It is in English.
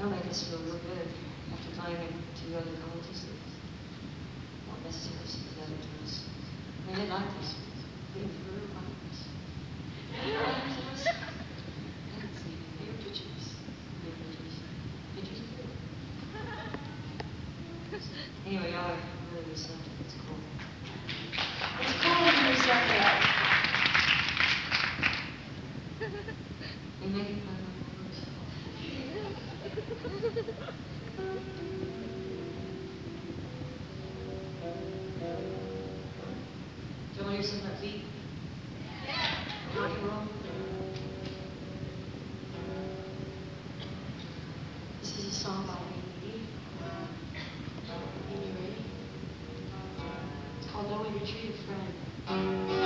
It'll make us feel real good after going to other colleges that won't necessarily sit together to us. I mean, they like us. They really like us. They like us. They're pictures. They're pictures. Pictures are good. Anyway, y'all are really receptive. It's cool. It's cool when you're receptive. And making fun of yourself. Do you want to hear some upbeat rock and roll? This is a song by Amy. Amy Ray. It's called Knowing Your True Friend.